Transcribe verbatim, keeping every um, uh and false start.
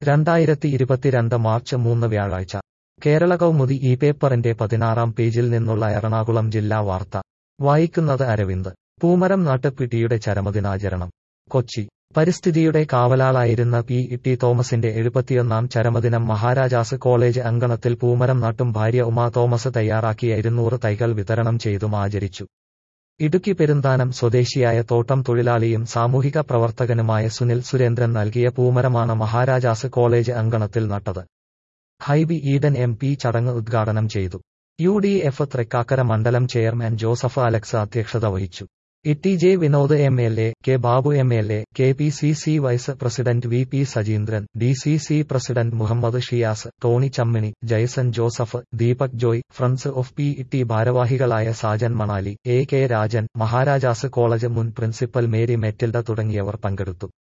രണ്ടായിരത്തി ഇരുപത്തിരണ്ട് മാർച്ച് മൂന്ന് വ്യാഴാഴ്ച കേരള കൗമുദി ഈ പേപ്പറിന്റെ പതിനാറാം പേജിൽ നിന്നുള്ള എറണാകുളം ജില്ലാ വാർത്ത വായിക്കുന്നത് അരവിന്ദ്. പൂമരം നാട്ടുപിടിയുടെ ചരമദിനാചരണം. കൊച്ചി. പരിസ്ഥിതിയുടെ കാവലാളായിരുന്ന പി ടി തോമസിന്റെ എഴുപത്തിയൊന്നാം ചരമദിനം മഹാരാജാസ് കോളേജ് അങ്കണത്തിൽ പൂമരം നാട്ടും ഭാര്യ ഉമാ തോമസ് തയ്യാറാക്കിയ ഇരുന്നൂറ് തൈകൾ വിതരണം ചെയ്തും ആചരിച്ചു. ഇടുക്കി പെരുന്താനം സ്വദേശിയായ തോട്ടം തൊഴിലാളിയും സാമൂഹിക പ്രവർത്തകനുമായ സുനിൽ സുരേന്ദ്രൻ നൽകിയ പൂമരമാണ് മഹാരാജാസ് കോളേജ് അങ്കണത്തിൽ നട്ടത്. ഹൈബി ഈഡൻ എം പി ചടങ്ങ് ഉദ്ഘാടനം ചെയ്തു. യു ഡി എഫ് തൃക്കാക്കര മണ്ഡലം ചെയർമാൻ ജോസഫ് അലക്സ് അധ്യക്ഷത വഹിച്ചു. E J Vinod M L A, K Babu M L A, K P C C vice president V P Sajeendran, D C C president Muhammad Shiyas, Tony Chammini, Jaison Joseph, Deepak Joy, friends of P T ഭാരവാഹികളായ Sajan Manali, A K Rajan, Maharajas college മുൻ principal Mary Mathilda തുടങ്ങിയവർ പങ്കെടുത്തു.